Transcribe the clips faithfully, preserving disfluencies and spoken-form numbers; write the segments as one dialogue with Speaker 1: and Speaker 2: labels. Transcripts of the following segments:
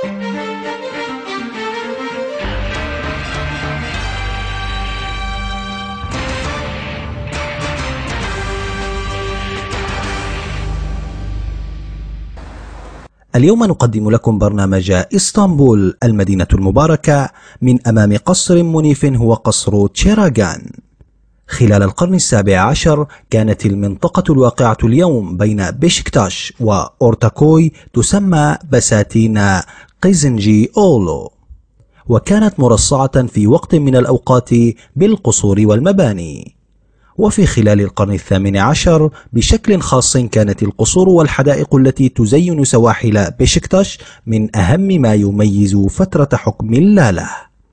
Speaker 1: اليوم نقدم لكم برنامج إسطنبول المدينة المباركة من أمام قصر منيف هو قصر تشيراغان. خلال القرن السابع عشر كانت المنطقة الواقعة اليوم بين بيشكتاش وأورتاكوي تسمى بساتين قيزنجي أولو، وكانت مرصعة في وقت من الأوقات بالقصور والمباني. وفي خلال القرن الثامن عشر بشكل خاص كانت القصور والحدائق التي تزين سواحل بيشكتاش من أهم ما يميز فترة حكم اللاله.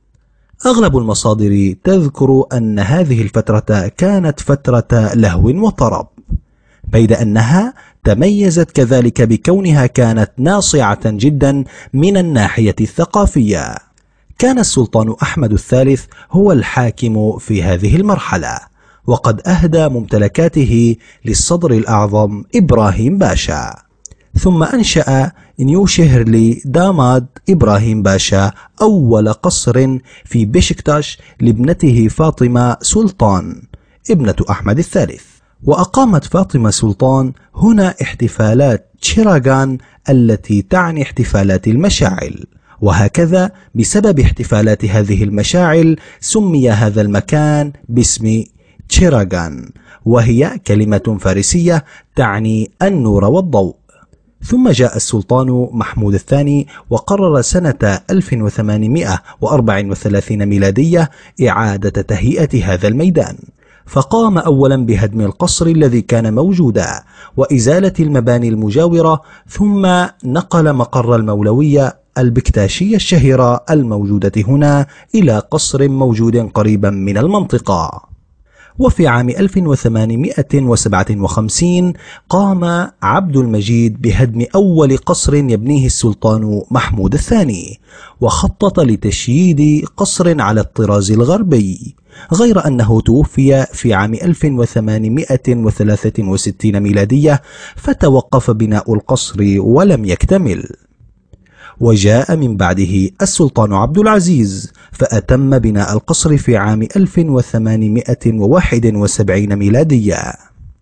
Speaker 1: أغلب المصادر تذكر أن هذه الفترة كانت فترة لهو وطرب، بيد أنها تميزت كذلك بكونها كانت ناصعة جدا من الناحية الثقافية. كان السلطان أحمد الثالث هو الحاكم في هذه المرحلة، وقد أهدى ممتلكاته للصدر الأعظم إبراهيم باشا، ثم أنشأ نيوشهرلي داماد إبراهيم باشا أول قصر في بيشكتاش لابنته فاطمة سلطان ابنة أحمد الثالث. وأقامت فاطمة سلطان هنا احتفالات تشيراغان التي تعني احتفالات المشاعل، وهكذا بسبب احتفالات هذه المشاعل سمي هذا المكان باسم تشيراغان، وهي كلمة فارسية تعني النور والضوء. ثم جاء السلطان محمود الثاني وقرر سنة ألف وثمانمائة وأربعة وثلاثين ميلادية إعادة تهيئة هذا الميدان، فقام أولا بهدم القصر الذي كان موجودا وإزالة المباني المجاورة، ثم نقل مقر المولوية البكتاشية الشهيرة الموجودة هنا إلى قصر موجود قريبا من المنطقة. وفي عام ألف وثمانمائة وسبعة وخمسين قام عبد المجيد بهدم أول قصر يبنيه السلطان محمود الثاني، وخطط لتشييد قصر على الطراز الغربي، غير أنه توفي في عام ألف وثمانمائة وثلاثة وستين ميلادية فتوقف بناء القصر ولم يكتمل. وجاء من بعده السلطان عبد العزيز فأتم بناء القصر في عام ألف وثمانمائة وواحد وسبعين ميلادية،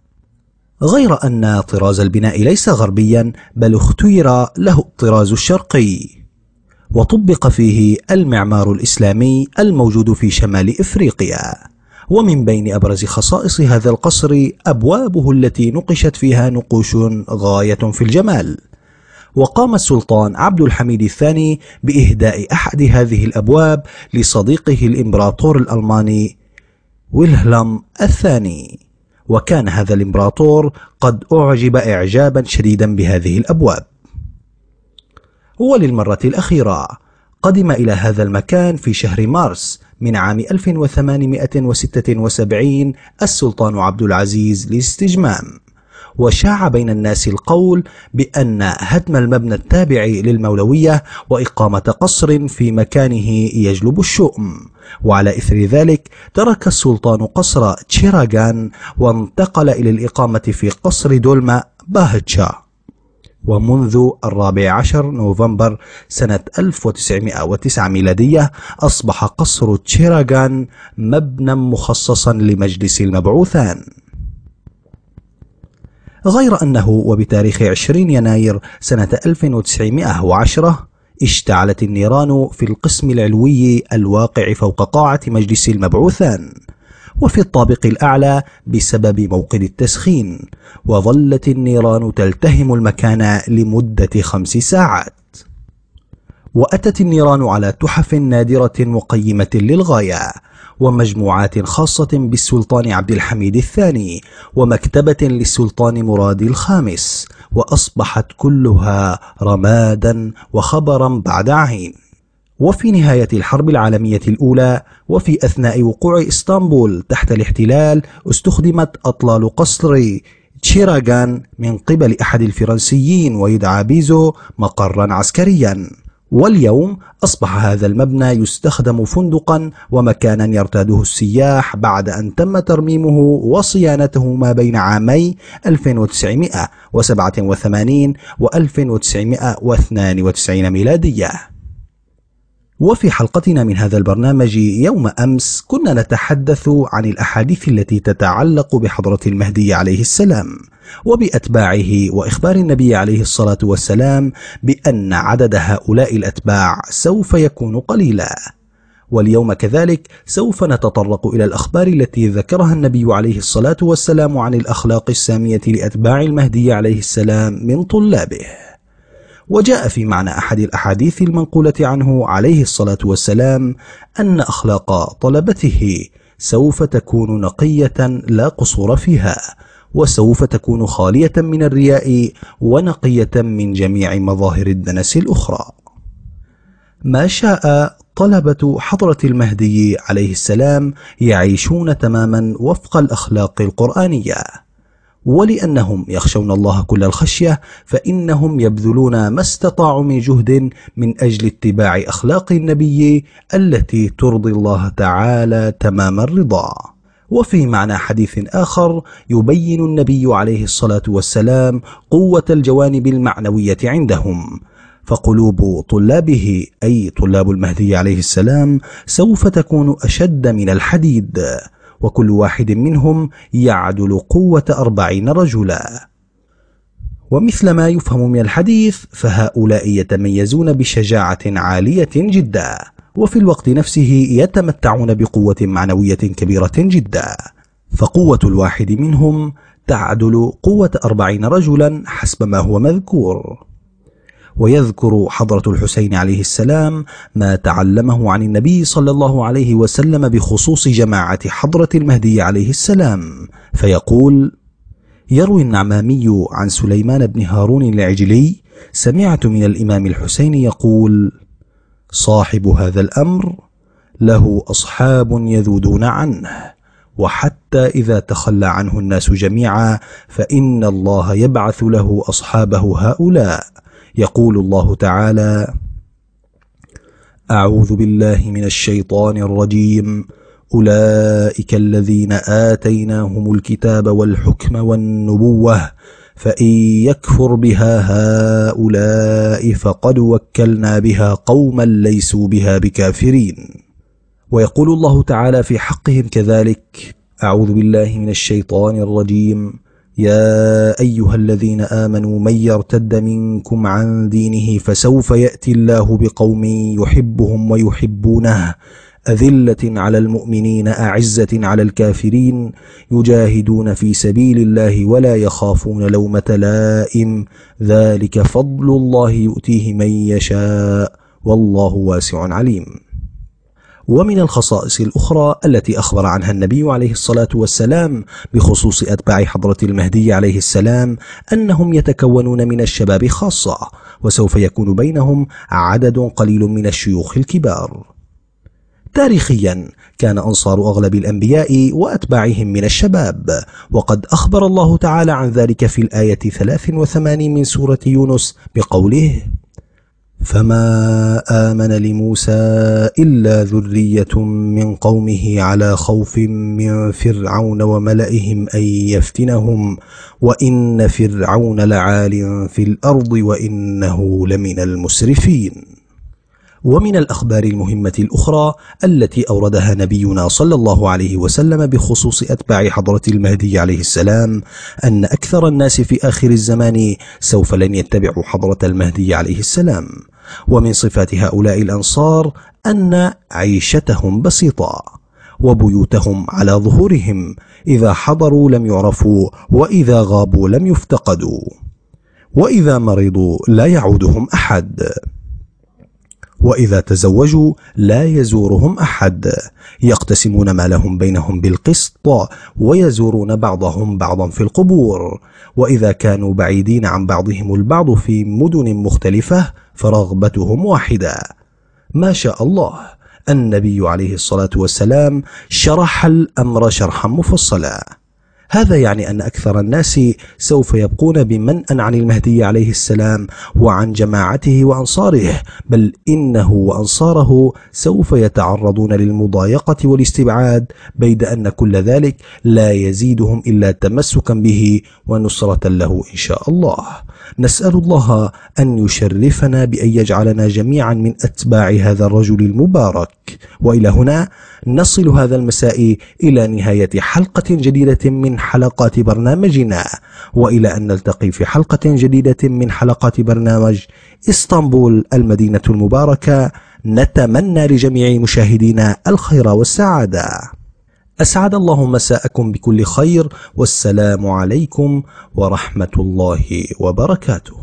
Speaker 1: غير أن طراز البناء ليس غربيا بل اختير له الطراز الشرقي، وطبق فيه المعمار الإسلامي الموجود في شمال إفريقيا. ومن بين أبرز خصائص هذا القصر أبوابه التي نقشت فيها نقوش غاية في الجمال، وقام السلطان عبد الحميد الثاني بإهداء أحد هذه الأبواب لصديقه الإمبراطور الألماني ويلهلم الثاني، وكان هذا الإمبراطور قد أعجب إعجابا شديدا بهذه الأبواب. وللمرة الأخيرة قدم إلى هذا المكان في شهر مارس من عام ألف وثمانمائة وستة وسبعين السلطان عبد العزيز لاستجمام، وشاع بين الناس القول بأن هدم المبنى التابع للمولوية وإقامة قصر في مكانه يجلب الشؤم. وعلى إثر ذلك ترك السلطان قصر تشيراغان وانتقل إلى الإقامة في قصر دولما باهتشا، ومنذ الرابع عشر نوفمبر سنة ألف وتسعمائة وتسعة ميلادية أصبح قصر تشيراغان مبنى مخصصا لمجلس المبعوثان. غير أنه وبتاريخ عشرين يناير سنة ألف وتسعمائة وعشرة اشتعلت النيران في القسم العلوي الواقع فوق قاعة مجلس المبعوثان وفي الطابق الأعلى بسبب موقد التسخين، وظلت النيران تلتهم المكان لمدة خمس ساعات. وأتت النيران على تحف نادرة وقيمة للغاية، ومجموعات خاصة بالسلطان عبد الحميد الثاني، ومكتبة للسلطان مراد الخامس، وأصبحت كلها رمادا وخبرا بعد عين. وفي نهاية الحرب العالمية الأولى وفي أثناء وقوع إسطنبول تحت الاحتلال استخدمت أطلال قصر تشيراغان من قبل أحد الفرنسيين ويدعى بيزو مقرا عسكريا، واليوم أصبح هذا المبنى يستخدم فندقا ومكانا يرتاده السياح بعد أن تم ترميمه وصيانته ما بين عامي ألف وتسعمائة وسبعة وثمانين و ألف وتسعمائة واثنين وتسعين ميلادية. وفي حلقتنا من هذا البرنامج يوم أمس كنا نتحدث عن الأحاديث التي تتعلق بحضرة المهدي عليه السلام وبأتباعه، وإخبار النبي عليه الصلاة والسلام بأن عدد هؤلاء الأتباع سوف يكون قليلا. واليوم كذلك سوف نتطرق إلى الأخبار التي ذكرها النبي عليه الصلاة والسلام عن الأخلاق السامية لأتباع المهدي عليه السلام من طلابه. وجاء في معنى أحد الأحاديث المنقولة عنه عليه الصلاة والسلام أن أخلاق طلبته سوف تكون نقية لا قصور فيها، وسوف تكون خالية من الرياء ونقية من جميع مظاهر الدنس الأخرى. ما شاء طلبة حضرة المهدي عليه السلام يعيشون تماما وفق الأخلاق القرآنية، ولأنهم يخشون الله كل الخشية فإنهم يبذلون ما استطاعوا من جهد من أجل اتباع أخلاق النبي التي ترضي الله تعالى تمام الرضا. وفي معنى حديث آخر يبين النبي عليه الصلاة والسلام قوة الجوانب المعنوية عندهم، فقلوب طلابه أي طلاب المهدي عليه السلام سوف تكون أشد من الحديد، وكل واحد منهم يعدل قوة أربعين رجلا. ومثل ما يفهم من الحديث فهؤلاء يتميزون بشجاعة عالية جدا، وفي الوقت نفسه يتمتعون بقوة معنوية كبيرة جدا، فقوة الواحد منهم تعدل قوة أربعين رجلا حسب ما هو مذكور. ويذكر حضرة الحسين عليه السلام ما تعلمه عن النبي صلى الله عليه وسلم بخصوص جماعة حضرة المهدي عليه السلام، فيقول: يروي النعماني عن سليمان بن هارون العجلي: سمعت من الإمام الحسين يقول: صاحب هذا الأمر له أصحاب يذودون عنه، وحتى إذا تخلى عنه الناس جميعا فإن الله يبعث له أصحابه هؤلاء. يقول الله تعالى: أعوذ بالله من الشيطان الرجيم، أولئك الذين آتيناهم الكتاب والحكم والنبوة فإن يكفر بها هؤلاء فقد وكلنا بها قوما ليسوا بها بكافرين. ويقول الله تعالى في حقهم كذلك: أعوذ بالله من الشيطان الرجيم، يا أيها الذين آمنوا من يرتد منكم عن دينه فسوف يأتي الله بقوم يحبهم ويحبونه أذلة على المؤمنين أعزة على الكافرين يجاهدون في سبيل الله ولا يخافون لومة لائم ذلك فضل الله يؤتيه من يشاء والله واسع عليم. ومن الخصائص الأخرى التي أخبر عنها النبي عليه الصلاة والسلام بخصوص أتباع حضرة المهدي عليه السلام أنهم يتكونون من الشباب خاصة، وسوف يكون بينهم عدد قليل من الشيوخ الكبار. تاريخيا كان أنصار أغلب الأنبياء وأتباعهم من الشباب، وقد أخبر الله تعالى عن ذلك في الآية ثلاث وثمانين من سورة يونس بقوله: فما آمن لموسى إلا ذرية من قومه على خوف من فرعون وملئهم أن يفتنهم وإن فرعون لعال في الأرض وإنه لمن المسرفين. ومن الأخبار المهمة الأخرى التي أوردها نبينا صلى الله عليه وسلم بخصوص أتباع حضرة المهدي عليه السلام أن أكثر الناس في آخر الزمان سوف لن يتبعوا حضرة المهدي عليه السلام. ومن صفات هؤلاء الأنصار أن عيشتهم بسيطة، وبيوتهم على ظهورهم، إذا حضروا لم يعرفوا، وإذا غابوا لم يفتقدوا، وإذا مرضوا لا يعودهم أحد، وإذا تزوجوا لا يزورهم أحد، يقتسمون مالهم بينهم بالقسط، ويزورون بعضهم بعضا في القبور، وإذا كانوا بعيدين عن بعضهم البعض في مدن مختلفة فرغبتهم واحدة. ما شاء الله، النبي عليه الصلاة والسلام شرح الأمر شرحا مفصلا. هذا يعني أن أكثر الناس سوف يبقون بمنأ عن المهدي عليه السلام وعن جماعته وأنصاره، بل إنه وأنصاره سوف يتعرضون للمضايقة والاستبعاد، بيد أن كل ذلك لا يزيدهم إلا تمسكا به ونصرة له إن شاء الله. نسأل الله أن يشرفنا بأن يجعلنا جميعا من أتباع هذا الرجل المبارك. وإلى هنا نصل هذا المساء إلى نهاية حلقة جديدة من حلقات برنامجنا، وإلى أن نلتقي في حلقة جديدة من حلقات برنامج إسطنبول المدينة المباركة. نتمنى لجميع مشاهدينا الخير والسعادة. أسعد الله مساءكم بكل خير، والسلام عليكم ورحمة الله وبركاته.